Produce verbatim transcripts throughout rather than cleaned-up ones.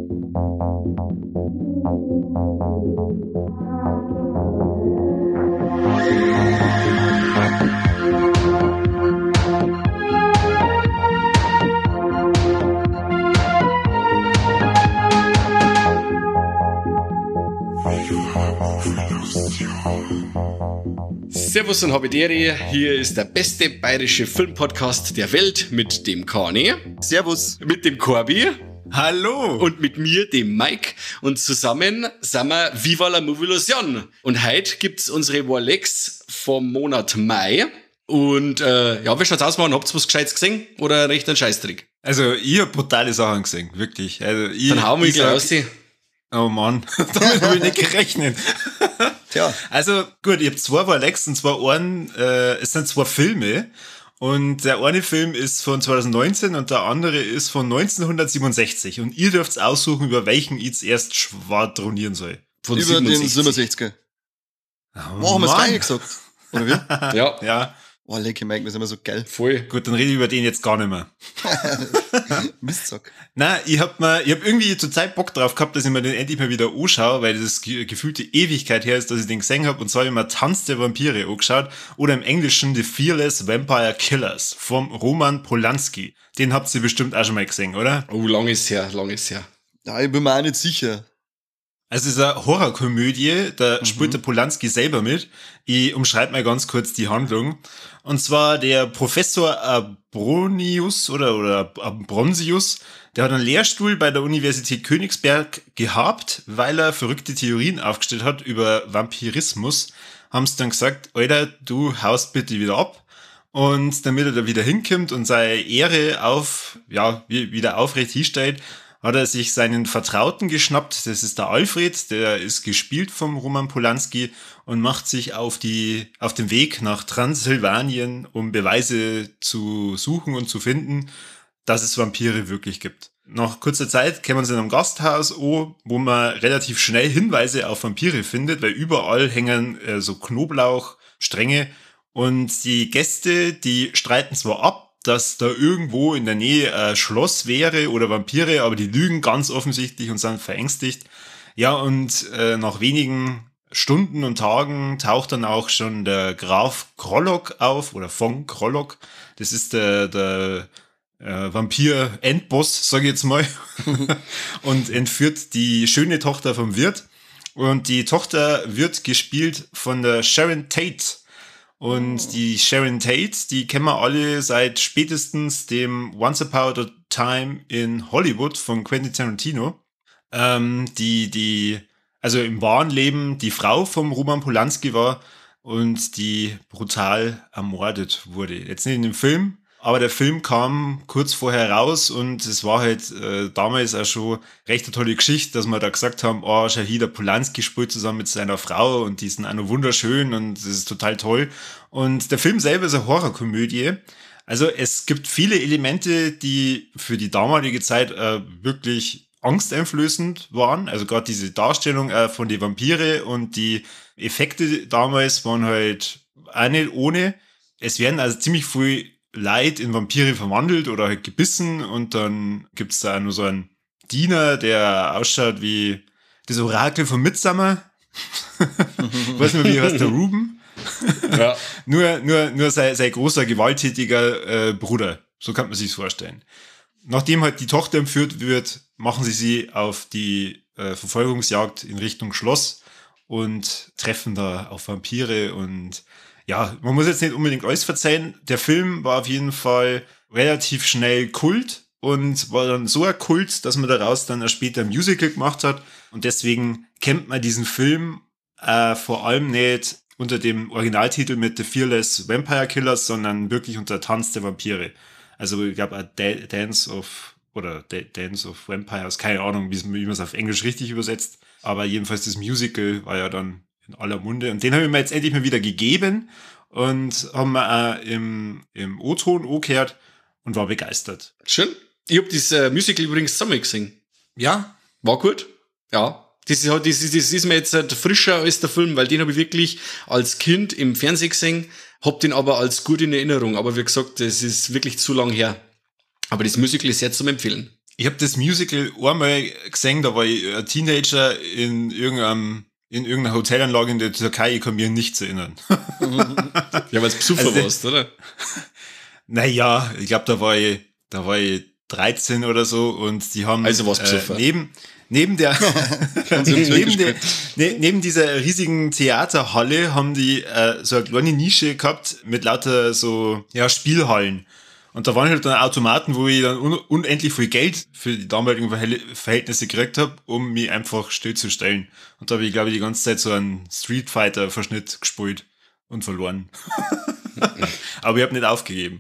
Servus und Habidere, hier ist der beste bayerische Filmpodcast der Welt mit dem Kane. Servus. Mit dem Corby. Hallo. Und mit mir, dem Mike. Und zusammen sind wir Viva la Movilusion. Und heute gibt's unsere Warlex vom Monat Mai. Und äh, ja, wie schaut's aus, Mann? Habt ihr was Gescheites gesehen? Oder recht ein Scheißtrick? Also, ich hab brutale Sachen gesehen, wirklich. Also, ich, Dann hauen wir ich gleich sag, raus. Oh Mann, damit habe ich nicht gerechnet. Tja. Also gut, ich habe zwei Warlex und zwar einen, äh, es sind zwei Filme und der eine Film ist von zwanzig neunzehn und der andere ist von neunzehnhundertsiebenundsechzig und ihr dürft aussuchen, über welchen ich zuerst schwadronieren soll. Von über siebenundsechzig. Den siebenundsechziger. Oh, wow, haben wir es gleich gesagt? Oder wie? Ja. Ja. Oh, lecker Mike, wir sind immer so geil. Voll. Gut, dann rede ich über den jetzt gar nicht mehr. Mistsack. Nein, ich hab mir, ich hab irgendwie total Bock drauf gehabt, dass ich mir den endlich mal wieder anschaue, weil das ge- gefühlte Ewigkeit her ist, dass ich den gesehen habe. Und zwar habe ich mir Tanz der Vampire angeschaut oder im Englischen The Fearless Vampire Killers vom Roman Polanski. Den habt ihr bestimmt auch schon mal gesehen, oder? Oh, lang ist her, lang ist her. Ja, ich bin mir auch nicht sicher. Also es ist eine Horrorkomödie, da mhm. spielt der Polanski selber mit. Ich umschreibe mal ganz kurz die Handlung. Und zwar der Professor Abronius oder, oder Abronsius, der hat einen Lehrstuhl bei der Universität Königsberg gehabt, weil er verrückte Theorien aufgestellt hat über Vampirismus. Haben sie dann gesagt, Alter, du haust bitte wieder ab. Und damit er da wieder hinkommt und seine Ehre auf, ja, wieder aufrecht hinstellt, hat er sich seinen Vertrauten geschnappt, das ist der Alfred, der ist gespielt vom Roman Polanski und macht sich auf die auf den Weg nach Transsilvanien, um Beweise zu suchen und zu finden, dass es Vampire wirklich gibt. Nach kurzer Zeit kommen sie in einem Gasthaus an, wo man relativ schnell Hinweise auf Vampire findet, weil überall hängen äh, so Knoblauchstränge und die Gäste, die streiten zwar ab, dass da irgendwo in der Nähe ein Schloss wäre oder Vampire, aber die lügen ganz offensichtlich und sind verängstigt. Ja, und äh, nach wenigen Stunden und Tagen taucht dann auch schon der Graf Krollock auf, oder von Krollock. Das ist der, der äh, Vampir-Endboss, sage ich jetzt mal, und entführt die schöne Tochter vom Wirt. Und die Tochter wird gespielt von der Sharon Tate. Und die Sharon Tate, die kennen wir alle seit spätestens dem Once Upon a Time in Hollywood von Quentin Tarantino. Ähm, die, die, also im wahren Leben die Frau vom Roman Polanski war und die brutal ermordet wurde. Jetzt nicht in dem Film, aber der Film kam kurz vorher raus und es war halt äh, damals auch schon recht eine tolle Geschichte, dass wir da gesagt haben, oh, Shahid Polanski spielt zusammen mit seiner Frau und die sind auch noch wunderschön und das ist total toll. Und der Film selber ist eine Horrorkomödie. Also es gibt viele Elemente, die für die damalige Zeit äh, wirklich angsteinflößend waren. Also gerade diese Darstellung äh, von den Vampire und die Effekte damals waren halt auch nicht ohne. Es werden also ziemlich viel Leid in Vampire verwandelt oder halt gebissen und dann gibt's da nur so einen Diener, der ausschaut wie das Orakel von Midsummer. Ich weiß nicht mehr, wie heißt der Ruben? Ja. nur nur, nur sein, sein großer, gewalttätiger äh, Bruder. So kann man sich's vorstellen. Nachdem halt die Tochter entführt wird, machen sie sie auf die äh, Verfolgungsjagd in Richtung Schloss und treffen da auf Vampire und ja, man muss jetzt nicht unbedingt alles verzeihen. Der Film war auf jeden Fall relativ schnell Kult und war dann so ein Kult, dass man daraus dann später ein Musical gemacht hat. Und deswegen kennt man diesen Film äh, vor allem nicht unter dem Originaltitel mit The Fearless Vampire Killers, sondern wirklich unter Tanz der Vampire. Also ich glaube, Dance of oder Dance of Vampires, keine Ahnung, wie man es auf Englisch richtig übersetzt. Aber jedenfalls das Musical war ja dann in aller Munde. Und den habe ich mir jetzt endlich mal wieder gegeben und haben wir auch im, im O-Ton angehört und war begeistert. Schön. Ich habe das äh, Musical übrigens zusammen gesehen. Ja? War gut. Ja. Das ist, das, ist, das ist mir jetzt halt frischer als der Film, weil den habe ich wirklich als Kind im Fernsehen gesehen, hab den aber als gut in Erinnerung. Aber wie gesagt, das ist wirklich zu lang her. Aber das Musical ist sehr zum Empfehlen. Ich habe das Musical einmal gesehen, da war ich ein Teenager in irgendeinem in irgendeiner Hotelanlage in der Türkei, ich kann mich an nichts erinnern. Ja, weil es besoffen Also, warst, oder? Naja, ich glaube, da war ich, da war ich dreizehn oder so und die haben Also war's äh, besoffen. neben neben der neben, der, ne, neben dieser riesigen Theaterhalle haben die äh, so eine kleine Nische gehabt mit lauter so ja Spielhallen. Und da waren halt dann Automaten, wo ich dann un unendlich viel Geld für die damaligen Verhäl Verhältnisse gekriegt habe, um mich einfach stillzustellen. Und da habe ich, glaube ich, die ganze Zeit so einen Street Fighter-Verschnitt gespielt und verloren. Aber ich habe nicht aufgegeben.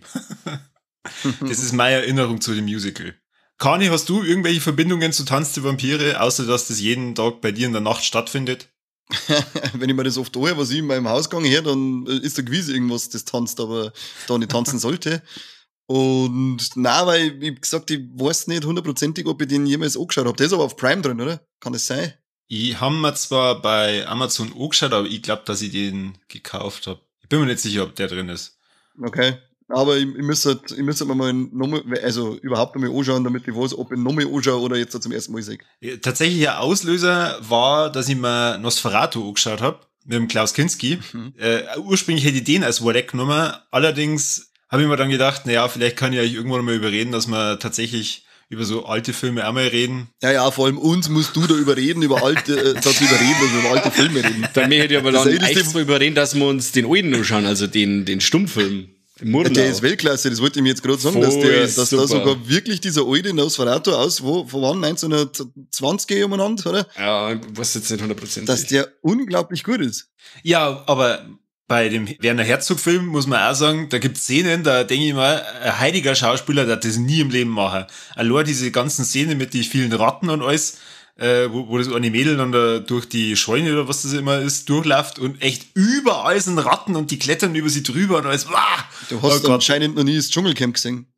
Das ist meine Erinnerung zu dem Musical. Kani, hast du irgendwelche Verbindungen zu Tanz der Vampire, außer dass das jeden Tag bei dir in der Nacht stattfindet? Wenn ich mir das oft höre, was ich in meinem Hausgang her, dann ist da gewiss irgendwas, das tanzt, aber da nicht tanzen sollte. Und na, weil ich, ich gesagt, ich weiß nicht hundertprozentig, ob ich den jemals angeschaut habe. Der ist aber auf Prime drin, oder? Kann das sein? Ich habe mir zwar bei Amazon angeschaut, aber ich glaube, dass ich den gekauft habe. Ich bin mir nicht sicher, ob der drin ist. Okay. Aber ich, ich müsste ich müsste mir mal nochmal, also überhaupt nochmal anschauen, damit ich weiß, ob ich nochmal anschaue oder jetzt zum ersten Mal sehe. Ja, tatsächlich ein Auslöser war, dass ich mir Nosferatu angeschaut habe, mit dem Klaus Kinski. Mhm. Äh, ursprünglich hätte ich den als Wardeck genommen, allerdings habe ich mir dann gedacht, naja, vielleicht kann ich euch irgendwann mal überreden, dass wir tatsächlich über so alte Filme auch mal reden. Ja, ja, vor allem uns musst du da überreden, über alte, äh, dass wir überreden, dass wir über alte Filme reden. Dann möchte ich aber dann extra überreden, dass wir uns den alten anschauen, also den, den Stummfilm. Ja, der ist Weltklasse, das wollte ich mir jetzt gerade sagen, Voll dass, der, dass super. da sogar wirklich dieser alte Nosferatu aus, wo, von wann, neunzehnhundertzwanzig umeinander, oder? Ja, ich weiß jetzt nicht hundertprozentig. Dass der unglaublich gut ist. Ja, aber bei dem Werner Herzog-Film muss man auch sagen, da gibt's Szenen, da denke ich mal, ein heiliger Schauspieler, der das nie im Leben machen. Allein diese ganzen Szenen mit den vielen Ratten und alles, äh, wo, wo das eine Mädel dann da durch die Scheune oder was das immer ist, durchläuft und echt überall sind Ratten und die klettern über sie drüber und alles. Wah! Du hast oh anscheinend noch nie das Dschungelcamp gesehen.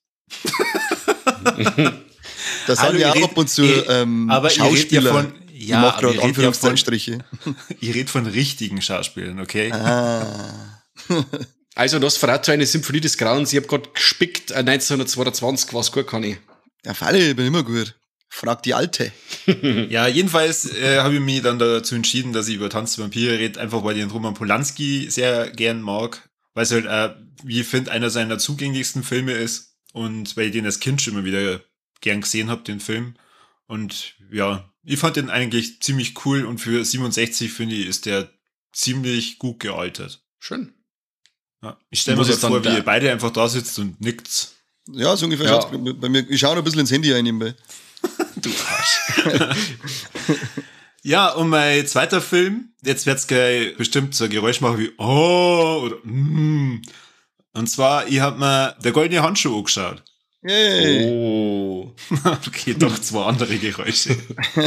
Da sind Hallo, ja auch red, ab und zu ihr, ähm, aber Schauspieler. Ihr redet ja von, ja, macht gerade ja Anführungszeichen. Ich rede von richtigen Schauspielern, okay? Ah. Also, das verrät eine Symphonie des Grauens. Ich habe gerade gespickt, äh, neunzehnhundertzweiundzwanzig war es gut, kann ich. Ja, Falle, ich bin immer gut. Frag die Alte. Ja, jedenfalls äh, habe ich mich dann dazu entschieden, dass ich über Tanz der Vampire rede, einfach weil ich den Roman Polanski sehr gern mag, weil es halt, äh, wie ich finde, einer seiner zugänglichsten Filme ist und weil ich den als Kind schon immer wieder gern gesehen habe, den Film. Und ja, ich fand den eigentlich ziemlich cool und für siebenundsechzig, finde ich, ist der ziemlich gut gealtert. Schön. Ja, ich stelle mir so vor, wie ihr beide einfach da sitzt und nickt. Ja, so ungefähr Ja. schaut's bei mir. Ich schaue noch ein bisschen ins Handy rein nebenbei. Du Arsch. Ja, und mein zweiter Film, jetzt wird's gleich bestimmt so ein Geräusch machen wie oh oder mm. Und zwar, ich hab mir Der goldene Handschuh angeschaut. Yay. Oh. Okay, doch zwei andere Geräusche.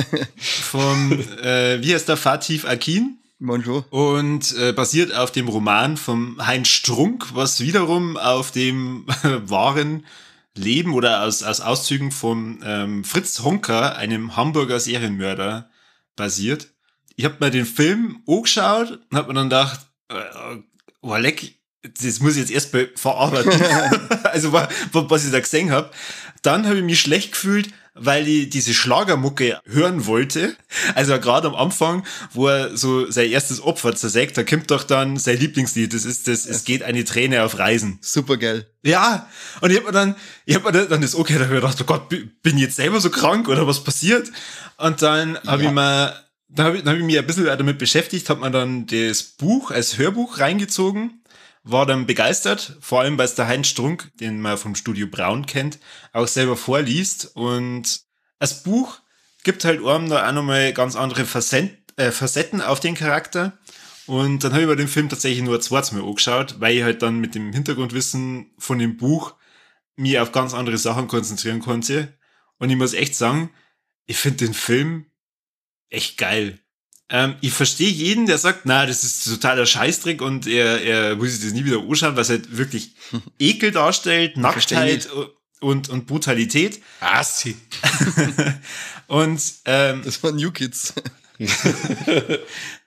Von, äh, wie heißt der, Fatih Akin? Man schon. Und äh, basiert auf dem Roman von Heinz Strunk, was wiederum auf dem wahren Leben oder aus, aus Auszügen von ähm, Fritz Honka, einem Hamburger Serienmörder, basiert. Ich habe mir den Film angeschaut und habe mir dann gedacht, äh, oh, leck, das muss ich jetzt erst mal verarbeiten. Also was ich da gesehen habe. Dann habe ich mich schlecht gefühlt, weil ich diese Schlagermucke hören wollte. Also gerade am Anfang, wo er so sein erstes Opfer zersägt, da kommt doch dann sein Lieblingslied. Das ist das, es geht eine Träne auf Reisen. Super geil. Ja, und ich hab mir dann, ich hab mir dann das okay, da hab ich gedacht, oh Gott, bin ich jetzt selber so krank oder was passiert? Und dann habe Ja. ich mir, dann habe ich, dann hab ich mich ein bisschen damit beschäftigt, habe mir dann das Buch als Hörbuch reingezogen, war dann begeistert, vor allem weil es der Heinz Strunk, den man vom Studio Braun kennt, auch selber vorliest. Und das Buch gibt halt einem da auch nochmal ganz andere Facetten, äh, Facetten auf den Charakter. Und dann habe ich mir den Film tatsächlich nur ein zweites Mal angeschaut, weil ich halt dann mit dem Hintergrundwissen von dem Buch mich auf ganz andere Sachen konzentrieren konnte. Und ich muss echt sagen, ich finde den Film echt geil. Ähm, ich verstehe jeden, der sagt, na, das ist totaler Scheißdreck und er, er muss sich das nie wieder anschauen, was halt wirklich Ekel darstellt, Nacktheit und, und Brutalität. Ah, sie. Und ähm, Das waren New Kids.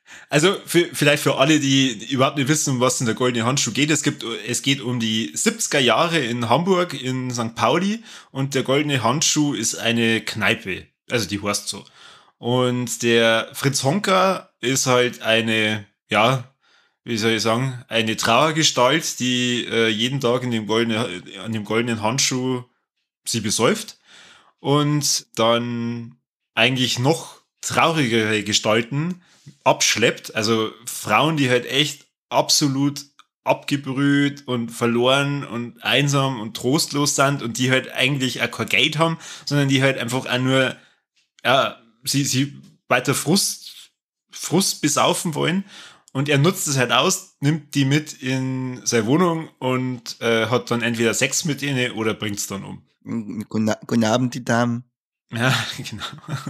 Also für, vielleicht für alle, die überhaupt nicht wissen, um was in der Goldene Handschuh geht. Es gibt, es geht um die siebziger Jahre in Hamburg, in Sankt Pauli. Und der Goldene Handschuh ist eine Kneipe. Also die heißt so. Und der Fritz Honka ist halt eine, ja, wie soll ich sagen, eine Trauergestalt, die äh, jeden Tag in dem goldene, an dem Goldenen Handschuh sie besäuft. Und dann eigentlich noch traurigere Gestalten abschleppt, also Frauen, die halt echt absolut abgebrüht und verloren und einsam und trostlos sind und die halt eigentlich auch kein Geld haben, sondern die halt einfach auch nur, ja, sie, sie weiter Frust, Frust besaufen wollen. Und er nutzt es halt aus, nimmt die mit in seine Wohnung und äh, hat dann entweder Sex mit ihnen oder bringt es dann um. Guten, guten Abend, die Damen. Ja, genau.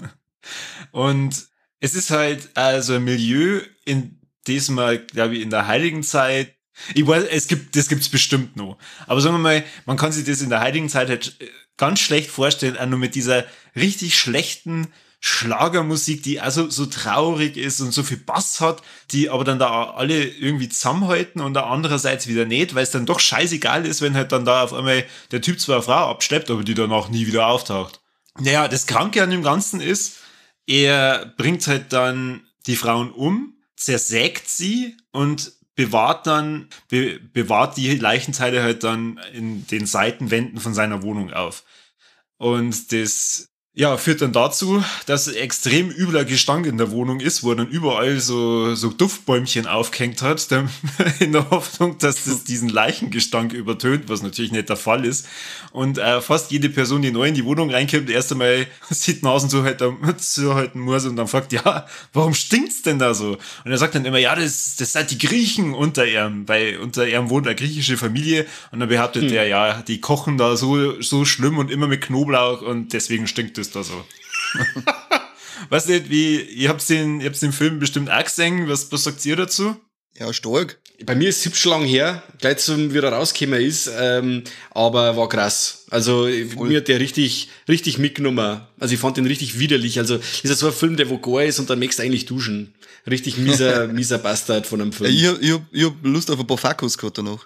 Und es ist halt also ein Milieu, in dem man, glaube ich, in der heiligen Zeit, ich weiß, es gibt, das gibt's bestimmt noch. Aber sagen wir mal, man kann sich das in der heiligen Zeit halt ganz schlecht vorstellen, auch nur mit dieser richtig schlechten Schlagermusik, die also so traurig ist und so viel Bass hat, die aber dann da alle irgendwie zusammenhalten und andererseits wieder nicht, weil es dann doch scheißegal ist, wenn halt dann da auf einmal der Typ zwar eine Frau abschleppt, aber die danach nie wieder auftaucht. Naja, das Kranke an dem Ganzen ist, er bringt halt dann die Frauen um, zersägt sie und bewahrt dann, be, bewahrt die Leichenteile halt dann in den Seitenwänden von seiner Wohnung auf. Und das, ja, führt dann dazu, dass extrem übler Gestank in der Wohnung ist, wo er dann überall so, so Duftbäumchen aufgehängt hat, in der Hoffnung, dass das diesen Leichengestank übertönt, was natürlich nicht der Fall ist. Und äh, fast jede Person, die neu in die Wohnung reinkommt, erst einmal sieht Nasen zuhalten muss und dann fragt, ja, warum stinkt's denn da so? Und er sagt dann immer, ja, das, das sind die Griechen unter ihm, weil unter ihm wohnt eine griechische Familie und dann behauptet hm. er, ja, die kochen da so, so schlimm und immer mit Knoblauch und deswegen stinkt es da so. Weißt du, wie, ihr habt den, ihr habt den Film bestimmt auch gesehen, was, was sagt ihr dazu? Ja, stark. Bei mir ist es hübsch lang her, gleich zum, wie er rausgekommen ist, ähm, aber war krass. Also, Voll. Mir hat der richtig, richtig mitgenommen. Also, ich fand den richtig widerlich. Also, ist ja so ein Film, der wo gar ist und dann möchtest du eigentlich duschen. Richtig mieser, mieser Bastard von einem Film. Ich hab, ich hab, ich hab Lust auf ein paar Fakos gehabt danach.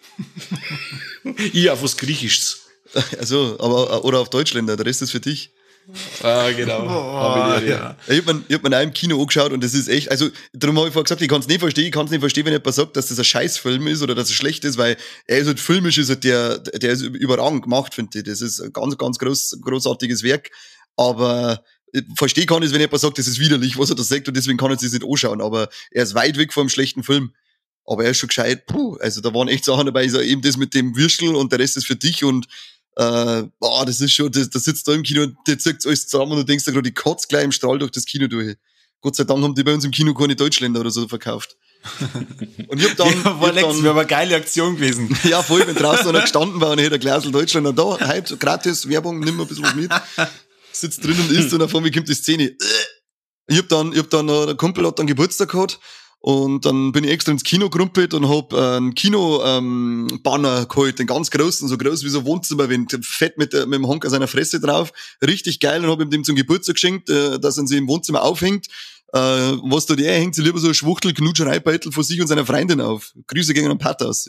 Ich auf was Griechisches. Also, aber, oder auf Deutschländer, der Rest ist für dich. Ah, genau. Oh, hab ich, ja. Ich hab mir, ich hab mir auch im Kino angeschaut und das ist echt, also, darum habe ich vorher gesagt, ich kann es nicht verstehen, ich kann es nicht verstehen, wenn jemand sagt, dass das ein Scheißfilm ist oder dass es schlecht ist, weil er ist halt filmisch, ist halt der, der ist überragend gemacht, finde ich. Das ist ein ganz, ganz groß, großartiges Werk, aber verstehen kann ich, wenn jemand sagt, das ist widerlich, was er da sagt und deswegen kann er sich nicht anschauen, aber er ist weit weg vom schlechten Film. Aber er ist schon gescheit, puh, also da waren echt Sachen dabei, so eben das mit dem Würstel und der Rest ist für dich und Äh, boah, das ist schon, das, das sitzt da im Kino und der zirkt alles zusammen und du denkst da gerade, die kotzt gleich im Strahl durch das Kino durch. Gott sei Dank haben die bei uns im Kino keine Deutschländer oder so verkauft. Und ich hab dann, ja, war ich hab dann wäre aber eine geile Aktion gewesen. Ja, voll, wenn draußen einer gestanden war und ich hätte ein Glasl Deutschländer da, heute gratis Werbung, nimm mal ein bisschen was mit. Sitzt drin und isst und auf einmal kommt die Szene. Ich hab dann, ich hab dann, der Kumpel hat dann Geburtstag gehabt. Und dann bin ich extra ins Kino gerumpelt und hab einen Kino-Banner ähm, geholt, den ganz großen, so groß wie so ein Wohnzimmerwind, fett mit, der, mit dem Honk an seiner Fresse drauf, richtig geil und hab ihm dem zum Geburtstag geschenkt, äh, dass er sie im Wohnzimmer aufhängt. Äh, was da der hängt, sie lieber so ein Schwuchtel-Knutschereibeutel von sich und seiner Freundin auf. Grüße gegen einen Pater aus.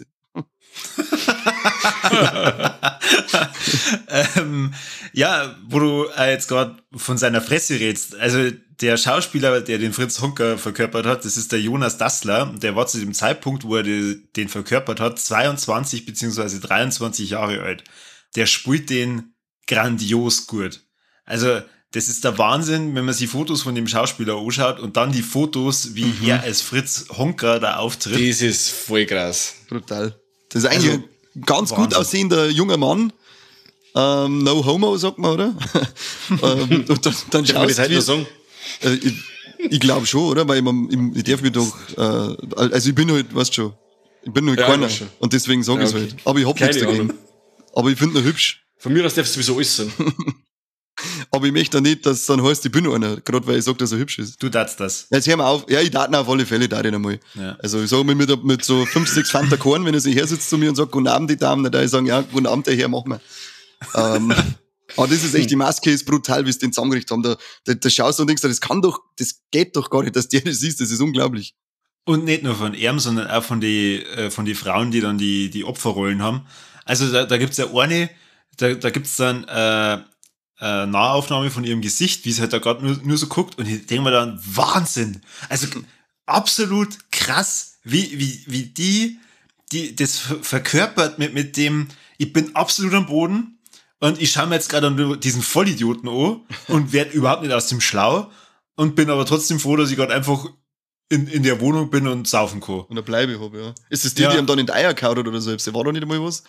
ähm, ja, wo du äh, jetzt gerade von seiner Fresse redst, also der Schauspieler, der den Fritz Honka verkörpert hat, das ist der Jonas Dassler, der war zu dem Zeitpunkt, wo er den verkörpert hat, zweiundzwanzig beziehungsweise dreiundzwanzig Jahre alt. Der spielt den grandios gut. Also das ist der Wahnsinn, wenn man sich Fotos von dem Schauspieler anschaut und dann die Fotos, wie mhm. er als Fritz Honka da auftritt. Das ist voll krass. Brutal. Das ist eigentlich also, ein ganz Wahnsinn. Gut aussehender junger Mann. Ähm, no homo, sagt man, oder? ähm, und dann, dann Darf man das heute noch sagen? Äh, ich ich glaube schon, oder? Weil ich, ich, ich darf mich doch, äh, also ich bin halt, weißt schon, ich bin halt ja, keiner. Und deswegen sage ich es ja, okay. halt. Aber ich hab nichts dagegen. Ahnung. Aber ich finde ihn hübsch. Von mir aus darfst du sowieso alles sein. Aber ich möchte auch nicht, dass es dann heißt, ich bin nur einer, gerade weil ich sage, dass er hübsch ist. Du darfst das. Jetzt hör mal auf. Ja, ich darf auf alle Fälle, darf ich einmal. Ja. Also ich sage mir mit, mit so fünf, sechs Fanta Korn, wenn er sich her sitzt zu mir und sagt, guten Abend, die Damen, dann darf ich sagen, ja, guten Abend, der Herr, mach mal. ähm, Aber das ist echt, die Maske ist brutal, wie sie den zusammengerichtet haben. Da, da, da schaust du und denkst, das kann doch, das geht doch gar nicht, dass der das ist, das ist unglaublich. Und nicht nur von ihm, sondern auch von die, äh, von die Frauen, die dann die, die Opferrollen haben. Also da, da gibt's ja eine, da, da gibt's dann äh, äh, Nahaufnahme von ihrem Gesicht, wie sie halt da gerade nur, nur so guckt, und ich denke mir dann, Wahnsinn! Also absolut krass, wie, wie, wie die, die das verkörpert mit, mit dem, ich bin absolut am Boden und ich schaue mir jetzt gerade nur diesen Vollidioten an und werde überhaupt nicht aus dem schlau und bin aber trotzdem froh, dass ich gerade einfach in, in der Wohnung bin und saufen kann. Und eine Bleibe habe, ja. Ist das die, Ja. die ihm dann in die Eier kaut oder so? War da nicht einmal was?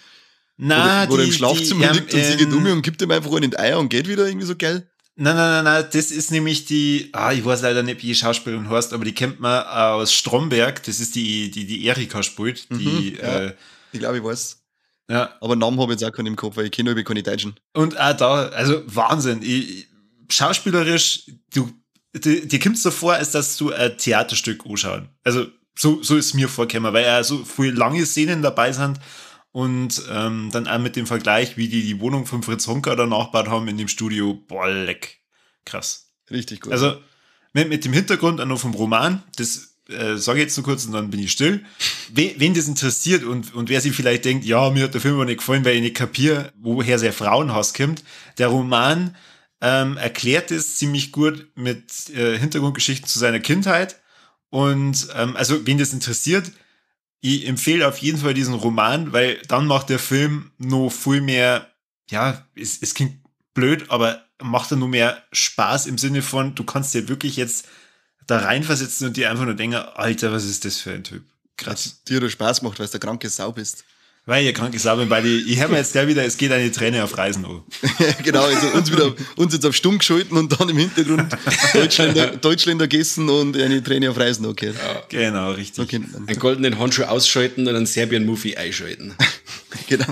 Na, Wo er die, im Schlafzimmer die, liegt und ähm, sie geht um und gibt ihm einfach einen in die Eier und geht wieder irgendwie so geil? Nein, nein, nein, nein, das ist nämlich die, ah, ich weiß leider nicht, wie die Schauspielerin heißt, aber die kennt man aus Stromberg, das ist die, die, die Erika spielt, die, Mhm, ja. äh, Ich glaube, ich weiß. ja, Aber Namen habe ich jetzt auch keinen im Kopf, weil ich kenne über keine Deutschen. und auch da, also Wahnsinn, ich, ich- schauspielerisch, du, die, dir kommt's so vor, als dass du ein Theaterstück anschauen. Also, so, so ist mir vorgekommen, weil ja so viele lange Szenen dabei sind und ähm, dann auch mit dem Vergleich, wie die die Wohnung von Fritz Honka da nachgebaut haben in dem Studio, boah, leck, krass. Richtig gut. Also mit, mit dem Hintergrund auch noch vom Roman, das äh, sage ich jetzt nur kurz und dann bin ich still. Wen, wen das interessiert und, und wer sich vielleicht denkt, ja, mir hat der Film aber nicht gefallen, weil ich nicht kapiere, woher sein Frauenhass kommt. Der Roman ähm, erklärt es ziemlich gut mit äh, Hintergrundgeschichten zu seiner Kindheit. Und ähm, also wen das interessiert, ich empfehle auf jeden Fall diesen Roman, weil dann macht der Film noch viel mehr, ja, es, es klingt blöd, aber macht er nur mehr Spaß im Sinne von, du kannst dir wirklich jetzt da reinversetzen und dir einfach nur denken, Alter, was ist das für ein Typ? Krass. Dir da Spaß macht, weil du der kranke Sau bist. Weil ihr krank ist, aber weil ich, ich höre mir jetzt gleich wieder, es geht eine Träne auf Reisen an. Genau, also uns wieder, uns jetzt auf stumm geschalten und dann im Hintergrund Deutschländer, Deutschländer gegessen und eine Träne auf Reisen, okay. Genau, richtig. So kennt man. Einen goldenen Handschuh ausschalten und einen Serbien-Movie einschalten. Genau.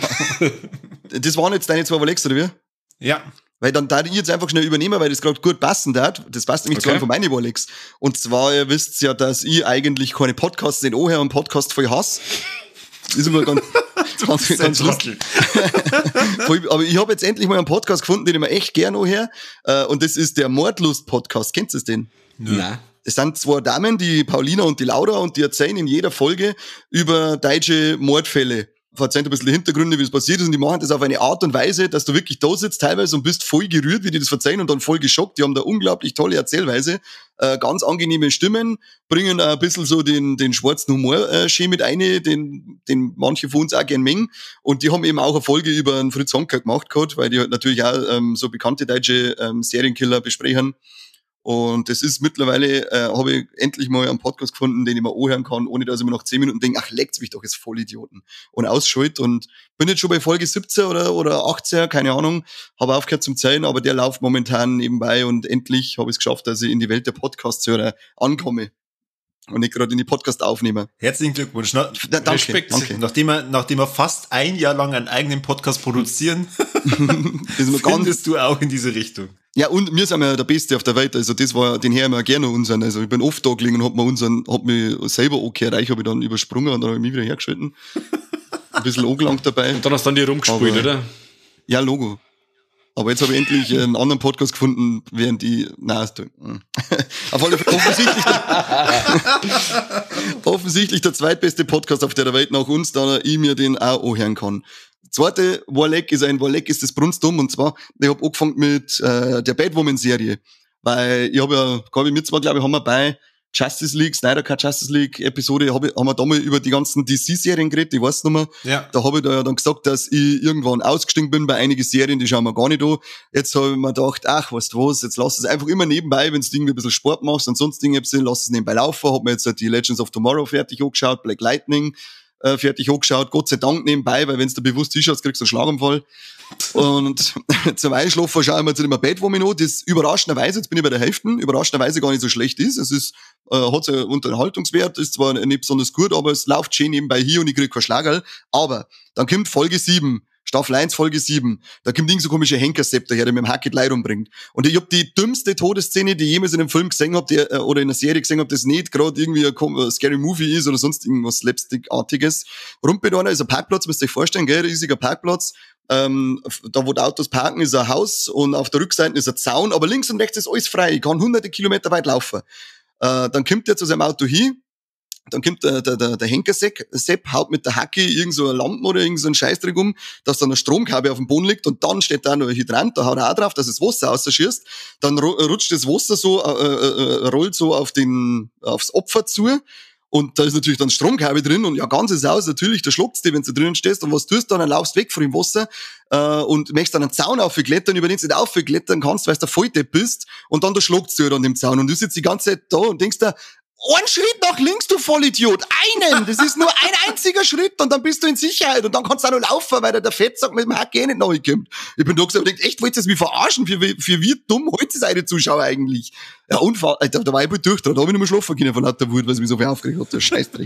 Das waren jetzt deine zwei Rolex, oder wie? Ja, Weil dann darf ich jetzt einfach schnell übernehmen, weil das gerade gut passen darf. Das passt nämlich Okay. zu einem von meinen Rolex. Und zwar, ihr wisst ja, dass ich eigentlich keine Podcasts nicht anhöre und Podcast voll hasse. Das ist immer ganz, ganz, das ganz ist ein lustig. Trottel. Voll- Aber ich habe jetzt endlich mal einen Podcast gefunden, den ich mir echt gerne anhöre. Äh, Und das ist der Mordlust-Podcast. Kennt ihr den? Nein. Es sind zwei Damen, die Paulina und die Laura, und die erzählen in jeder Folge über deutsche Mordfälle. Erzählen ein bisschen die Hintergründe, wie es passiert ist, und die machen das auf eine Art und Weise, dass du wirklich da sitzt teilweise und bist voll gerührt, wie die das verzeihen, und dann voll geschockt. Die haben da unglaublich tolle Erzählweise, äh, ganz angenehme Stimmen, bringen auch ein bisschen so den, den schwarzen Humor äh, schön mit ein, den, den manche von uns auch gern mengen. Und die haben eben auch eine Folge über einen Fritz Honka gemacht gehabt, weil die halt natürlich auch ähm, so bekannte deutsche ähm, Serienkiller besprechen. Und das ist mittlerweile, äh, habe ich endlich mal einen Podcast gefunden, den ich mir anhören kann, ohne dass ich mir nach zehn Minuten denke, ach, leckt's mich doch, jetzt Vollidioten. Und ausschalt. Und bin jetzt schon bei Folge siebzehn oder, oder achtzehn, keine Ahnung, habe aufgehört zum Zählen, aber der läuft momentan nebenbei, und endlich habe ich es geschafft, dass ich in die Welt der Podcast-Hörer ankomme. Und nicht gerade in die Podcast aufnehme. Herzlichen Glückwunsch. Na, Da, danke, Respekt. danke. nachdem, wir, nachdem wir fast ein Jahr lang einen eigenen Podcast produzieren, Das ist mir ganz, findest du auch in diese Richtung. ja, und wir sind ja der Beste auf der Welt, also das war, den hören wir gerne unseren, also ich bin oft da gelegen und hab mir unseren, hab mich selber angehört, ich habe ich dann übersprungen und dann habe ich mich wieder hergeschalten. Ein bisschen angelangt dabei. Und dann hast du dann die rumgespielt, Aber- oder? Ja, Logo. Aber jetzt habe ich endlich einen anderen Podcast gefunden, während die, nein, ist, mm. auf alle Fälle offensichtlich, der, offensichtlich der zweitbeste Podcast auf der Welt nach uns, da ich mir den auch anhören kann. Zweite Warleck ist ein Warleck ist das Brunstum, und zwar, ich habe angefangen mit äh, der Batwoman-Serie, weil ich habe ja, glaube ich, mir zwar, glaube ich, haben wir bei Justice League, Snyder Cut Justice League Episode, hab ich, haben wir da mal über die ganzen D C-Serien geredet, ich weiß nicht mehr. Ja. Da habe ich da ja dann gesagt, dass ich irgendwann ausgestiegen bin bei einigen Serien, die schauen wir gar nicht an. Jetzt habe ich mir gedacht, ach, weißt du was, jetzt lass es einfach immer nebenbei, wenn du irgendwie ein bisschen Sport machst und sonst Dinge, lass es nebenbei laufen. Hab mir jetzt halt die Legends of Tomorrow fertig angeschaut, Black Lightning äh, fertig angeschaut, Gott sei Dank nebenbei, weil wenn du bewusst hinschaust, kriegst du einen Schlaganfall. Und zum Einschlafen schaue ich mir zu dem Batwoman an, das überraschenderweise, jetzt bin ich bei der Hälfte, überraschenderweise gar nicht so schlecht ist. Es ist, äh, hat so einen Unterhaltungswert, ist zwar nicht besonders gut, aber es läuft schön nebenbei hier und ich krieg keinen Schlagerl. Aber dann kommt Folge sieben, Staffel eins, Folge sieben. Da kommt irgend so komische Henkersepp daher, der mit dem Hack die Leute umbringt. Und ich hab die dümmste Todesszene, die ich jemals in einem Film gesehen hab, die, oder in einer Serie gesehen hab, das nicht gerade irgendwie ein, ein Scary Movie ist oder sonst irgendwas Slapstick-artiges. Rumpelt einer, ist ein Parkplatz, müsst ihr euch vorstellen, gell, riesiger Parkplatz. Ähm, da wo die Autos parken, ist ein Haus und auf der Rückseite ist ein Zaun, aber links und rechts ist alles frei. Ich kann hunderte Kilometer weit laufen. Äh, dann kommt er zu seinem Auto hin. Dann kommt der, der, der, der Henker-Sepp, haut mit der Hacke irgend so eine Lampe oder irgend so ein Scheißdreck um, dass dann ein Stromkabel auf dem Boden liegt und dann steht da noch ein Hydrant, da haut er auch drauf, dass das Wasser rausschießt. Dann rutscht das Wasser so, äh, äh, rollt so auf den, aufs Opfer zu und da ist natürlich dann Stromkabel drin und ja, ganzes Haus, natürlich, da schluckt's dich, wenn du drinnen stehst und was tust du dann, dann laufst weg von dem Wasser äh, und möchtest dann einen Zaun aufklettern, über den du nicht aufklettern kannst, weil du der Volldepp bist und dann da schluckt's dir an dem Zaun und du sitzt die ganze Zeit da und denkst da, ein Schritt nach links, du Vollidiot. Einen! Das ist nur ein einziger Schritt und dann bist du in Sicherheit und dann kannst du auch noch laufen, weil der, der Fettsack mit dem Hack eh nicht nachkommt. Ich bin da gesagt und denk, echt, wollt ihr das mich verarschen? Für, für wie dumm heute ist eine Zuschauer eigentlich? Ja, Unfall, da, da war ich bald durch, da hab ich nicht mehr schlafen können von lauter Wut, weil es mich so viel aufgeregt hat, der Scheißdreck.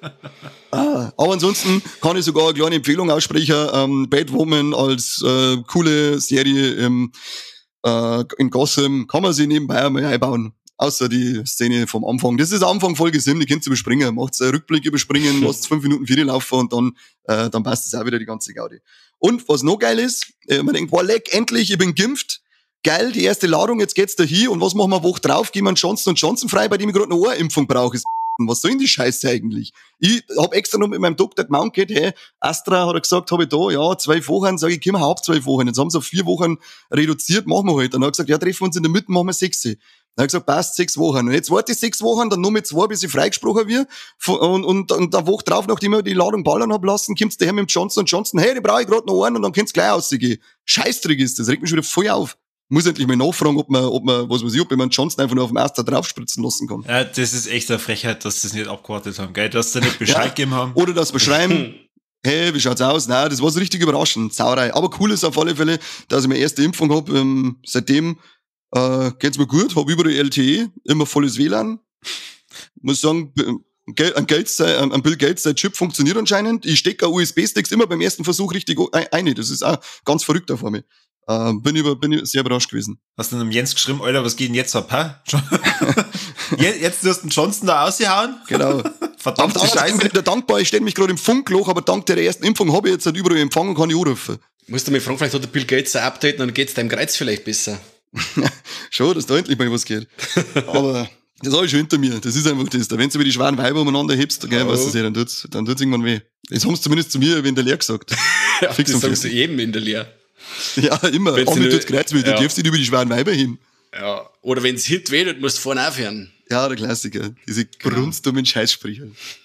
ah, aber ansonsten kann ich sogar eine kleine Empfehlung aussprechen, ähm, Batwoman als äh, coole Serie im, äh, in Gotham kann man sich nebenbei einmal einbauen. Außer die Szene vom Anfang. Das ist Anfang Folge sieben, die könnt ihr überspringen. Macht's einen Rückblick überspringen, lasst fünf Minuten vier laufen und dann, äh, dann passt es auch wieder die ganze Gaudi. Und was noch geil ist, äh, man denkt, boah, leck, endlich, ich bin geimpft. Geil, die erste Ladung, jetzt geht's da hin und was machen wir eine Woche drauf? Gehen wir einen Johnson und Johnson frei, bei dem ich gerade eine Ohrimpfung brauche. Was soll denn die Scheiße eigentlich? Ich hab extra noch mit meinem Doktor gemeint, hey, Astra hat er gesagt, habe ich da, ja, zwei Wochen, sage ich, komm, hab zwei Wochen. Jetzt haben sie auf vier Wochen reduziert, machen wir halt. Dann hat er gesagt, ja, treffen wir uns in der Mitte, machen wir sechs. Dann habe ich gesagt, passt, sechs Wochen. Und jetzt warte ich sechs Wochen, dann nur mit zwei, bis ich freigesprochen wird. Und, und, und eine Woche drauf, nachdem ich die Ladung ballern hab lassen, kommt's daher mit dem Johnson Johnson, hey, die brauche ich gerade noch einen und dann kann's gleich rausgehen. Scheißdreck ist das, regt mich schon wieder voll auf. Muss endlich mal nachfragen, ob man, ob man, was weiß ich, ob man Johnson einfach nur auf dem Astra draufspritzen lassen kann. Ja, das ist echt eine Frechheit, dass sie das nicht abgewartet haben, gell? Dass sie nicht Bescheid ja, gegeben haben. Oder dass wir schreiben, hey, wie schaut's aus? Nein, das war so richtig überraschend, Sauerei. Aber cool ist auf alle Fälle, dass ich meine erste Impfung hab. Ähm, seitdem äh, geht's mir gut, hab überall L T E, immer volles W L A N. Muss sagen, ein, Gates, ein Bill Gates, der Chip funktioniert anscheinend. Ich stecke U S B-Sticks immer beim ersten Versuch richtig ein. Das ist auch ganz verrückt auf mich. Uh, bin, über, bin ich sehr überrascht gewesen. Hast du einem Jens geschrieben, Alter, was geht denn jetzt ab, hä? jetzt, jetzt hast du den Johnson da ausgehauen? Genau. Verdammte Scheiße. Ich bin wieder dankbar, ich stehe mich gerade im Funkloch, aber dank der ersten Impfung habe ich jetzt halt überall empfangen und kann ich anrufen. Musst du mich fragen, vielleicht hat der Bill Gates ein Update und dann geht's deinem Kreuz vielleicht besser. Schon, dass da endlich mal was geht. Aber das habe ich schon hinter mir. Das ist einfach das. Wenn du über die schweren Weiber umeinander hebst, gell, oh. weißt du ja, dann tut's, dann tut's irgendwann weh. Das haben sie zumindest zu mir wie in der Lehre gesagt. Ja, fix das sagst du jedem in der Lehre. Ja, immer. Wenn's oh, mir tut's Kreuz weh, du darfst nicht über die schweren Weiber hin. Ja. Oder wenn's hinten weh tut, musst du vorne aufhören. Ja, der Klassiker. Diese grundstummen Scheißsprüche.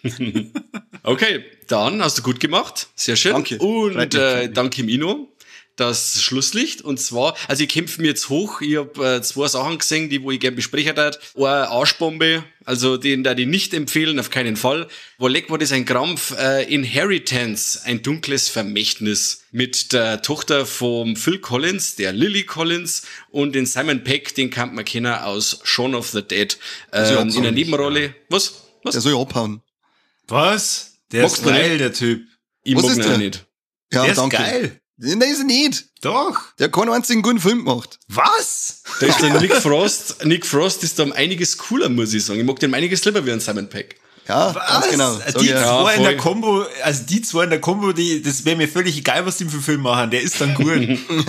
Okay, dann hast du gut gemacht. Sehr schön. Danke. Und äh, danke Mino. Das Schlusslicht. Und zwar, also ich kämpfe mir jetzt hoch. Ich habe äh, zwei Sachen gesehen, die wo ich gerne besprechen darf. Eine Arschbombe, also den da die nicht empfehlen, auf keinen Fall. Wo leck war das ein Krampf? Äh, Inheritance, ein dunkles Vermächtnis. Mit der Tochter vom Phil Collins, der Lily Collins, und den Simon Pegg, den kann man kennen aus Shaun of the Dead. Ähm, in der Nebenrolle. Ja. Was? Was? Der soll ja abhauen. Was? Der Magst ist geil, der Typ. Ich Was mag ist ihn der? auch nicht. Ja, der danke. ist geil. Nein, ist er nicht. Doch. Der hat keinen einzigen guten Film gemacht. Was? Da ist der Nick Frost. Nick Frost ist da um einiges cooler, muss ich sagen. Ich mag den um einiges lieber wie ein Simon Pegg. Ja, was? ganz genau. Die zwei ja, in der Kombo, also die zwei in der Kombo, die, das wäre mir völlig egal, was die für Film machen. Der ist dann gut. Gut,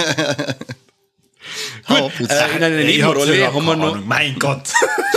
äh, in einer Nebenrolle haben wir noch... Ahnung. Mein Gott.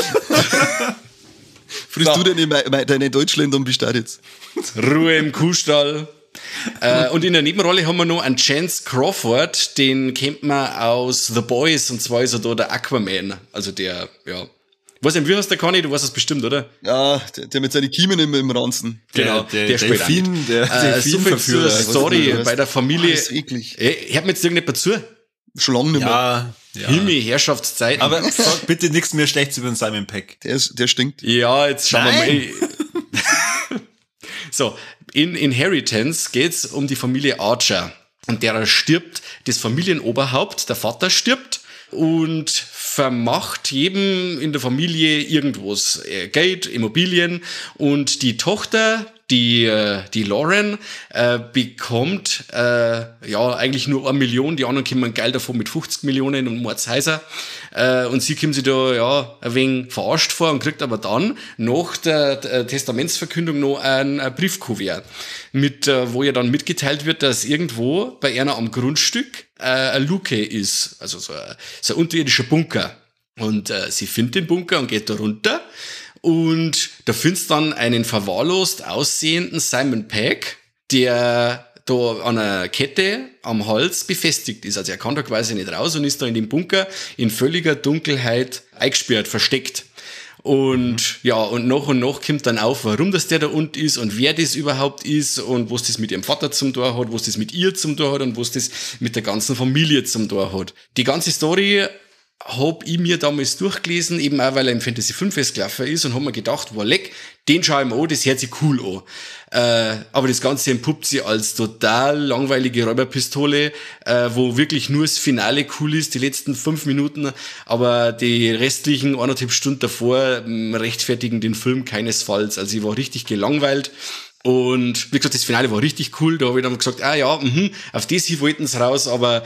Frisst so. du denn deine Deutschländer und bist da jetzt? Ruhe im Kuhstall. äh, und in der Nebenrolle haben wir noch einen Chance Crawford, den kennt man aus The Boys, und zwar ist er da der Aquaman. Also der, ja... Was denn, wie heißt der Conny? Du weißt das bestimmt, oder? Ja, der, der mit seinen Kiemen im, im Ranzen. Genau, der, der, der spielt Delfin, der äh, Delfinverführer. So viel zur Story bei der Familie. Oh, das ist eklig. Ey, hört mir jetzt irgendjemand zu? Schon lange nicht mehr. Ja, ja. Himmel, Herrschaftszeiten. Aber sag bitte nichts mehr Schlechtes über den Simon Pegg. Der, ist, der stinkt. Ja, jetzt schauen Nein. wir mal. So, in Inheritance geht's um die Familie Archer. Und der stirbt, das Familienoberhaupt, der Vater stirbt und vermacht jedem in der Familie irgendwas. Geld, Immobilien, und die Tochter, Die, äh, die Lauren äh, bekommt äh, ja eigentlich nur eine Million, die anderen kommen geil davon mit fünfzig Millionen und Mordshäuser. Äh, und sie kommt sich da ja ein wenig verarscht vor und kriegt aber dann nach der, der Testamentsverkündung noch ein, ein Briefkuvert, mit, äh, wo ihr dann mitgeteilt wird, dass irgendwo bei einer am Grundstück äh, eine Luke ist, also so ein, so ein unterirdischer Bunker. Und äh, sie findet den Bunker und geht da runter. Und da findest dann einen verwahrlost aussehenden Simon Pegg, der da an einer Kette am Hals befestigt ist. Also er kann da quasi nicht raus und ist da in dem Bunker in völliger Dunkelheit eingesperrt, versteckt. Und mhm. ja, und nach und nach kommt dann auf, warum das der da unten ist und wer das überhaupt ist und was das mit ihrem Vater zum Tor hat, was das mit ihr zum Tor hat und was das mit der ganzen Familie zum Tor hat. Die ganze Story hab ich mir damals durchgelesen, eben auch, weil er im Fantasy fünf gelaufen ist und hab mir gedacht, wow, leck, den schau ich mir an, das hört sich cool an. Äh, aber das Ganze entpuppt sich als total langweilige Räuberpistole, äh, wo wirklich nur das Finale cool ist, die letzten fünf Minuten, aber die restlichen eineinhalb Stunden davor mh, rechtfertigen den Film keinesfalls. Also ich war richtig gelangweilt. Und wie gesagt, das Finale war richtig cool, da habe ich dann gesagt, ah ja, mh, auf das hier wollten sie raus, aber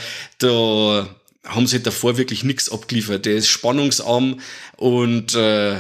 da haben sie davor wirklich nichts abgeliefert. Der ist spannungsarm und äh,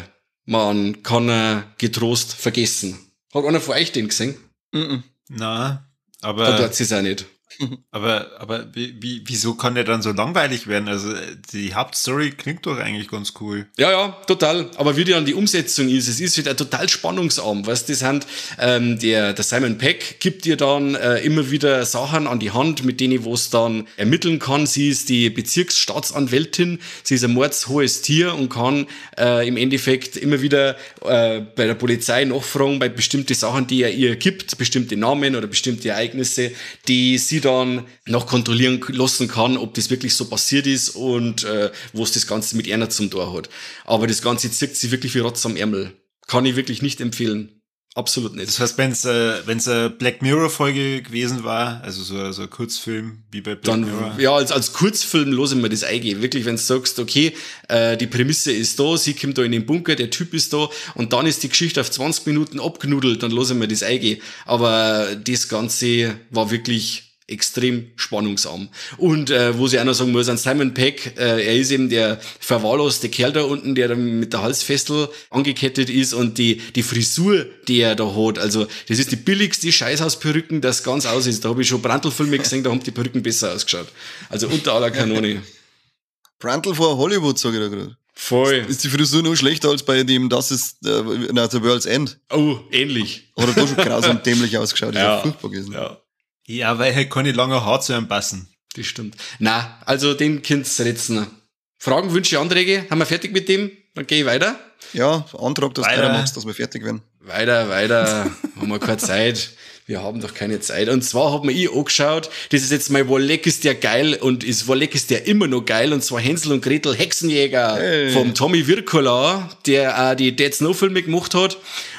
man kann ihn getrost vergessen. Hat einer von euch den gesehen? Mm-mm. Na, aber... Da tut sie es auch nicht. Aber, aber wie, wie, wieso kann der dann so langweilig werden? Also die Hauptstory klingt doch eigentlich ganz cool. Ja, ja, total. Aber wie dann die Umsetzung ist, es ist wieder total spannungsarm. Weißt du, das sind, ähm, der, der Simon Pegg gibt dir dann äh, immer wieder Sachen an die Hand, mit denen wo es dann ermitteln kann. Sie ist die Bezirksstaatsanwältin, sie ist ein mordshohes Tier und kann äh, im Endeffekt immer wieder äh, bei der Polizei nachfragen, bei bestimmten Sachen, die er ihr gibt, bestimmte Namen oder bestimmte Ereignisse, die sie dann noch kontrollieren lassen kann, ob das wirklich so passiert ist und äh, was das Ganze mit einer zum Tor hat. Aber das Ganze zirkt sich wirklich wie Rotz am Ärmel. Kann ich wirklich nicht empfehlen. Absolut nicht. Das heißt, wenn es äh, wenn's eine Black Mirror-Folge gewesen war, also so, so ein Kurzfilm wie bei Black dann, Mirror. Ja, als, als Kurzfilm los immer das eingehen. Wirklich, wenn du sagst, okay, äh, die Prämisse ist da, sie kommt da in den Bunker, der Typ ist da und dann ist die Geschichte auf zwanzig Minuten abgenudelt, dann los immer das eingehen. Aber das Ganze war wirklich extrem spannungsarm. Und äh, wo sie auch noch sagen muss, an Simon Pegg, äh, er ist eben der verwahrloste Kerl da unten, der dann mit der Halsfessel angekettet ist und die die Frisur, die er da hat, also das ist die billigste Scheißhausperücken, das ganz aus ist. Da habe ich schon Brandl-Filme gesehen, da haben die Perücken besser ausgeschaut. Also unter aller Kanone. Brandl vor Hollywood, sage ich da gerade. Voll. Ist die Frisur noch schlechter als bei dem Das ist äh, na, The World's End? Oh, ähnlich. Hat er da schon grausam dämlich ausgeschaut, das ja. ist ja furchtbar gewesen. Ja. Ja, weil halt keine lange Haar zu einem passen. Das stimmt. Na, also den Kind's retzen. Fragen, Wünsche, Anträge? Haben wir fertig mit dem? Dann gehe ich weiter. Ja, Antrag, dass du Weiter. weiter machst, dass wir fertig werden. Weiter, weiter. Haben wir keine Zeit. Wir haben doch keine Zeit. Und zwar hat mir ich angeschaut, das ist jetzt mal Wolleck ist der geil und ist Wolleck ist der immer noch geil und zwar Hänsel und Gretel Hexenjäger hey. vom Tommy Wirkola, der auch die Dead Snow Filme gemacht hat.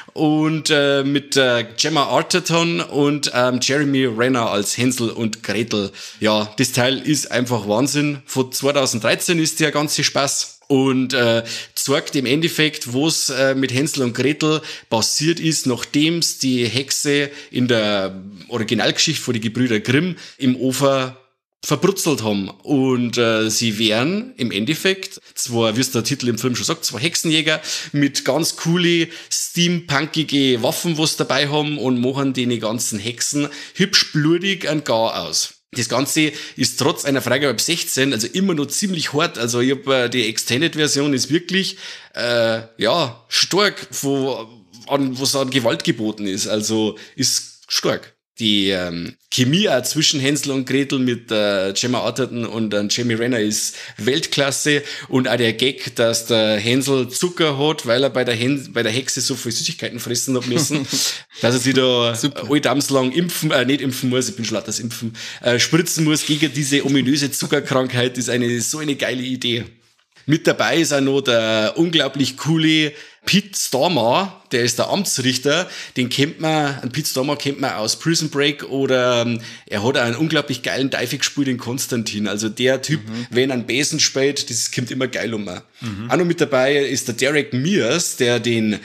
Und äh, mit äh, Gemma Arterton und ähm, Jeremy Renner als Hänsel und Gretel. Ja, das Teil ist einfach Wahnsinn. Von zwanzig dreizehn ist der ganze Spaß. Und äh, zeigt im Endeffekt, was äh, mit Hänsel und Gretel passiert ist, nachdem's die Hexe in der Originalgeschichte von die Gebrüder Grimm im Ofer verbrutzelt haben. Und äh, sie wären im Endeffekt, zwar, wie es der Titel im Film schon sagt, zwei Hexenjäger mit ganz coole, steampunkige Waffen, was dabei haben und machen den ganzen Hexen hübsch blutig und gar aus. Das Ganze ist trotz einer Freigabe ab sechzehn, also immer noch ziemlich hart. Also ich hab, äh, die Extended-Version ist wirklich äh, ja stark, wo an was an Gewalt geboten ist. Also ist stark. Die ähm, Chemie auch zwischen Hänsel und Gretel mit äh, Gemma Arterton und äh, Jeremy Renner ist Weltklasse und auch der Gag, dass der Hänsel Zucker hat, weil er bei der, Hen- bei der Hexe so viel Süßigkeiten fressen hat müssen, dass er sich da alltamslang impfen, äh, nicht impfen muss, ich bin schon laut das Impfen, äh, spritzen muss gegen diese ominöse Zuckerkrankheit, ist eine so eine geile Idee. Mit dabei ist auch noch der unglaublich coole Pete Stormare, der ist der Amtsrichter, den kennt man, einen Pete Stormare kennt man aus Prison Break oder ähm, er hat auch einen unglaublich geilen Dive gespielt in Konstantin, also der Typ, mhm. wenn er einen Besen spielt, das kommt immer geil um. Mhm. Auch noch mit dabei ist der Derek Mears, der den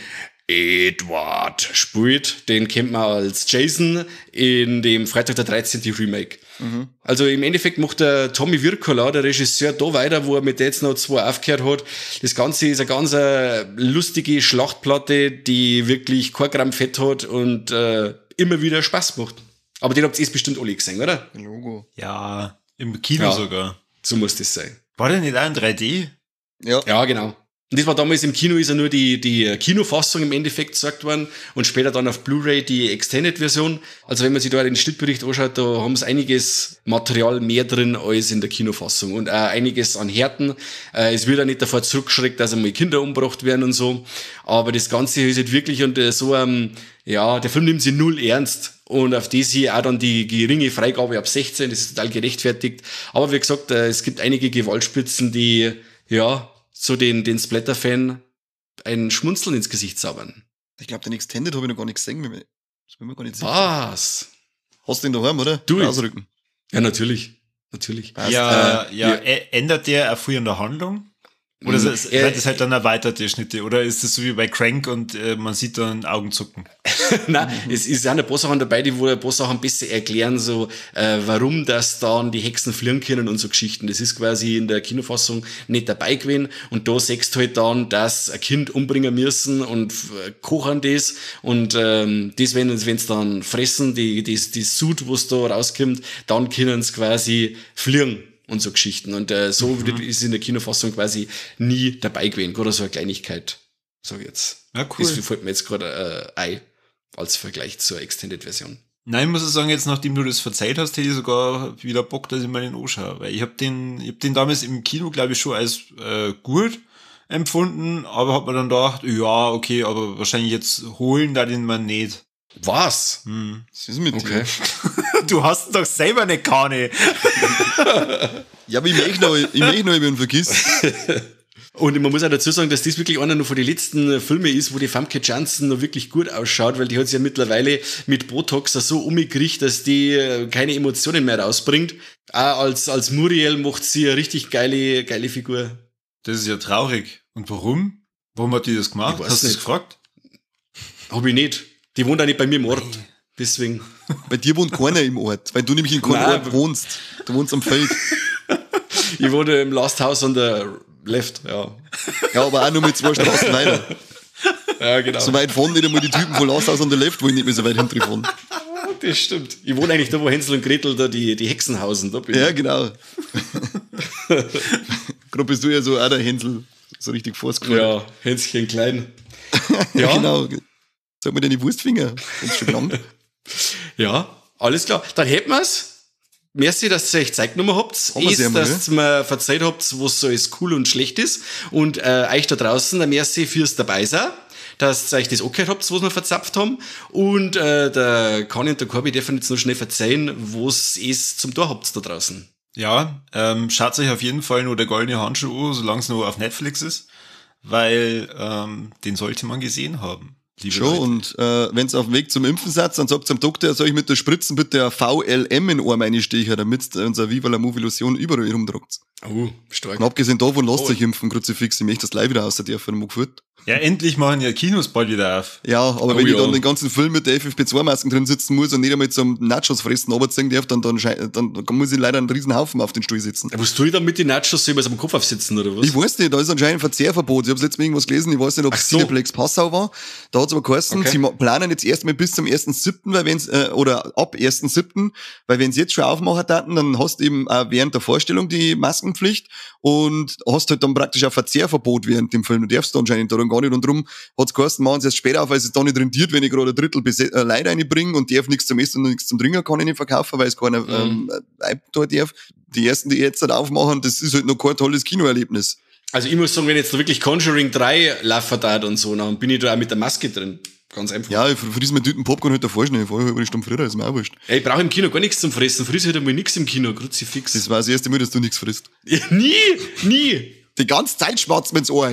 Edward spielt. Den kennt man als Jason in dem Freitag der dreizehnte Remake. Mhm. Also im Endeffekt macht der Tommy Wirkola, der Regisseur, da weiter, wo er mit Dead Note zwei aufgehört hat. Das Ganze ist eine ganz äh, lustige Schlachtplatte, die wirklich kein Gramm Fett hat und äh, immer wieder Spaß macht. Aber den habt ihr bestimmt alle gesehen, oder? Logo. Ja, im Kino Ja. sogar. So muss das sein. War der nicht auch in drei D? Ja. Ja, genau. Und das war damals im Kino, ist ja nur die, die Kinofassung im Endeffekt gesagt worden und später dann auf Blu-ray die Extended-Version. Also wenn man sich da den Schnittbericht anschaut, da haben sie einiges Material mehr drin als in der Kinofassung und auch einiges an Härten. Äh, es wird auch nicht davor zurückgeschreckt, dass einmal Kinder umgebracht werden und so. Aber das Ganze ist halt wirklich und äh, so, ähm, ja, der Film nimmt sich null ernst. Und auf das hier auch dann die geringe Freigabe ab sechzehn, das ist total gerechtfertigt. Aber wie gesagt, äh, es gibt einige Gewaltspitzen, die, ja, so den, den Splatter-Fan ein Schmunzeln ins Gesicht zaubern. Ich glaube, den Extended habe ich noch gar nicht gesehen. Das bin mir gar nicht sicher. Was? Hast du den daheim, oder? Du. Ausrücken. Ja, natürlich. Natürlich. Passt. Ja, Äh, ja, ja. ä- ändert der auch viel in der Handlung? Oder Mhm. ist, Äh, sind das halt dann erweiterte Schnitte? Oder ist das so wie bei Crank und äh, man sieht dann Augenzucken? Nein, es ist ja ein paar Sachen dabei, die wo ein paar Sachen besser erklären, so äh, warum das dann die Hexen fliehen können und so Geschichten. Das ist quasi in der Kinofassung nicht dabei gewesen. Und da siehst du halt dann, dass ein Kind umbringen müssen und äh, kochen das. Und ähm, das, wenn sie dann fressen, die, das, das Sud, was da rauskommt, dann können sie quasi fliehen. Und so Geschichten. Und äh, so mhm. ist in der Kinofassung quasi nie dabei gewesen. Gerade so eine Kleinigkeit, sag ich jetzt. Ja, cool. Das fällt mir jetzt gerade äh, ein, als Vergleich zur Extended-Version. Nein, ich muss ich sagen, jetzt nachdem du das verzeiht hast, hätte ich sogar wieder Bock, dass ich mal den anschaue. Weil ich habe den, ich hab den damals im Kino, glaube ich, schon als äh, gut empfunden, aber hab mir dann gedacht, ja, okay, aber wahrscheinlich jetzt holen da den man nicht. Was? Hm. Was ist mit Okay. dir? Du hast ihn doch selber eine Kanne. Ja, aber ich möchte noch, ich möchte noch, ich bin vergiss. Und man muss auch dazu sagen, dass das wirklich einer noch von den letzten Filmen ist, wo die Famke Janssen noch wirklich gut ausschaut, weil die hat sich ja mittlerweile mit Botox so umgekriegt, dass die äh, keine Emotionen mehr rausbringt. Auch als, als Muriel macht sie eine richtig geile, geile Figur. Das ist ja traurig. Und warum? Warum hat die das gemacht? Ich weiß Hast du das nicht. gefragt? Hab ich nicht. Die wohnt auch nicht bei mir im Ort. Deswegen. Bei dir wohnt keiner im Ort, weil du nämlich in keinem Nein, Ort wohnst. Du wohnst am Feld. Ich wohne im Last House on the Left, ja. Ja, aber auch nur mit zwei Straßen weiter. Ja, genau. So weit fahren nicht einmal die Typen von Last House on the Left, wollen nicht mehr so weit hinten fahren. Das stimmt. Ich wohne eigentlich da, wo Hänsel und Gretel da die, die Hexen hausen. Da bin Ja, ich. genau. Gerade bist du ja so auch der Hänsel, so richtig vorgefahren. Ja, Hänschen klein. Ja, Ja. genau. Sag mir deine Wurstfinger. Wenn's schon lang. Ja, alles klar. Dann hätten wir's. Merci, dass ihr euch Zeit genommen habt. Haben wir Ist, sehr mal, dass ihr mir verzeiht habt, was so alles cool und schlecht ist. Und äh, euch da draußen, ein Merci fürs dabei sein, dass ihr euch das angehört habt, was wir verzapft haben. Und äh, der Conny und der Corby dürfen jetzt noch schnell verzeihen, was es zum Tor habt da draußen. Ja, ähm, schaut euch auf jeden Fall nur der goldene Handschuh an, solange es nur auf Netflix ist, weil ähm, den sollte man gesehen haben. Liebe Schon, Leute. und äh, wenn auf dem Weg zum Impfen seid, dann sagt zum Doktor, soll ich mit der Spritzen bitte ein V L M in den Arm reinstechen, damit unser Viva la Movilusion überall rumdruckt. Oh, stark. Und abgesehen davon, lasst Oh. euch impfen, Kruzifix, ich möchte das live wieder aus der dürfen, mal geführt. Ja, endlich machen ja Kinos bald wieder auf. Ja, aber Oh wenn ich ja. dann den ganzen Film mit der F F P zwei Masken drin sitzen muss und nicht einmal zum Nachos fressen runterziehen darf, dann, dann, schei- dann, dann muss ich leider einen riesen Haufen auf den Stuhl sitzen. Was tue ich dann mit den Nachos? Soll ich mir am Kopf aufsitzen, oder was? Ich weiß nicht, da ist anscheinend Verzehrverbot. Ich habe letztes Mal irgendwas gelesen, ich weiß nicht, ob es Ach so. Cineplex Passau war. Da hat es aber geheißen, Okay. sie ma- planen jetzt erstmal bis zum ersten siebten, weil wenn's, äh, oder ab ersten siebten, weil wenn sie jetzt schon aufmachen daten, dann hast du eben auch während der Vorstellung die Maskenpflicht und hast halt dann praktisch ein Verzehrverbot während dem Film. Du darfst da anscheinend daran gar nicht. Und darum hat's geheißen, machen sie erst später auf, weil es da nicht rentiert, wenn ich gerade ein Drittel Bese- äh, Leute reinbringe und darf nichts zum Essen und nichts zum Trinken kann ich nicht verkaufen, weil es keiner Mhm. ähm, äh, da darf. Die ersten, die jetzt halt aufmachen, das ist halt noch kein tolles Kinoerlebnis. Also ich muss sagen, wenn jetzt da wirklich Conjuring drei laufen da und so, dann bin ich da auch mit der Maske drin. Ganz einfach. Ja, für, für diesen mit Tüten Popcorn halt davor schnell. Vorher über die Stunde früher, ist mir auch wurscht. Ey, ich brauche im Kino gar nichts zum Fressen. Früher halt einmal nichts im Kino, Kruzifix. Das war das erste Mal, dass du nichts frisst. Ja, nie, nie. Die ganze Zeit schmatzt mir ins Ohr.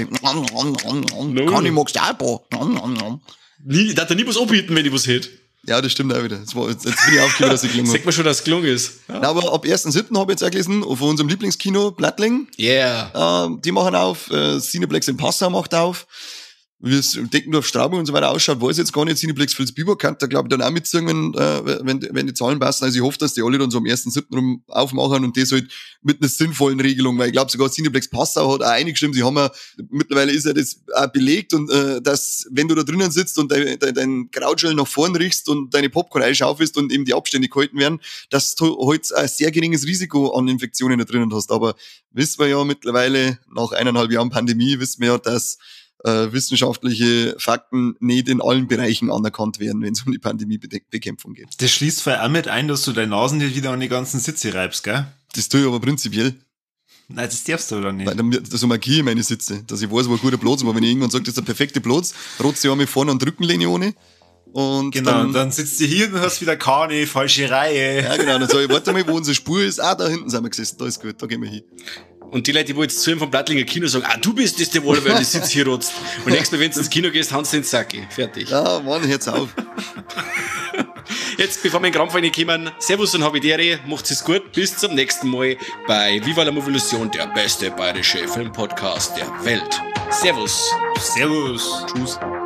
No. Kann ich, magst du auch ein paar? Nie, ich darf da nie was anbieten, wenn ich was hätte. Ja, das stimmt auch wieder. Jetzt, war, jetzt, jetzt bin ich aufgegeben, dass ich gelungen habe. Sagt man schon, dass es gelungen ist. Ja. Na, aber ab ersten siebten habe ich jetzt auch gelesen, von unserem Lieblingskino, Blattling. Yeah. Ähm, die machen auf, äh, Cineplex in Passau macht auf. wie es Deckendorf, Straubing und so weiter ausschaut, weiß ich jetzt gar nicht. Cineplex Vilsbiburg kann da, glaube ich, dann auch mitziehen, wenn, äh, wenn, wenn die Zahlen passen. Also ich hoffe, dass die alle dann so am ersten siebten rum aufmachen und das halt mit einer sinnvollen Regelung, weil ich glaube, sogar Cineplex Passau hat auch eingeschrieben, sie haben ja, mittlerweile ist ja das auch belegt und äh, dass, wenn du da drinnen sitzt und dein, dein, dein Krautschell nach vorn riechst und deine Popcorn einschaufelst und eben die Abstände gehalten werden, dass du halt ein sehr geringes Risiko an Infektionen da drinnen hast. Aber wissen wir ja mittlerweile, nach eineinhalb Jahren Pandemie, wissen wir ja, dass Äh, wissenschaftliche Fakten nicht in allen Bereichen anerkannt werden, wenn es um die Pandemiebekämpfung geht. Das schließt vor allem mit ein, dass du deine Nasen nicht wieder an die ganzen Sitze reibst, gell? Das tue ich aber prinzipiell. Nein, das darfst du oder nicht. Weil dann, so markiere ich meine Sitze, dass ich weiß, wo ein guter Platz ist. Aber wenn ich irgendwann sage, das ist der perfekte Platz, rotze ich einmal vorne an Rückenlehne ohne. Und genau, dann, und dann sitzt du hier und hast wieder keine falsche Reihe. Ja, genau. Dann sage ich, warte mal, wo unsere Spur ist. Ah, da hinten sind wir gesessen. Da ist gut, da gehen wir hin. Und die Leute, die wo jetzt zu ihm vom Blattlinger Kino sagen, ah, du bist das, der wohl, weil du sitzt hier rotzt. Und nächstes Mal, wenn du ins Kino gehst, hauen sie den Sacki. Fertig. Ja, Mann, hört's auf. Jetzt, bevor wir in den Krampf reinkommen, Servus und Habitäre, macht's es gut, bis zum nächsten Mal bei Viva la Movilusion, der beste bayerische Filmpodcast der Welt. Servus. Servus. Tschüss.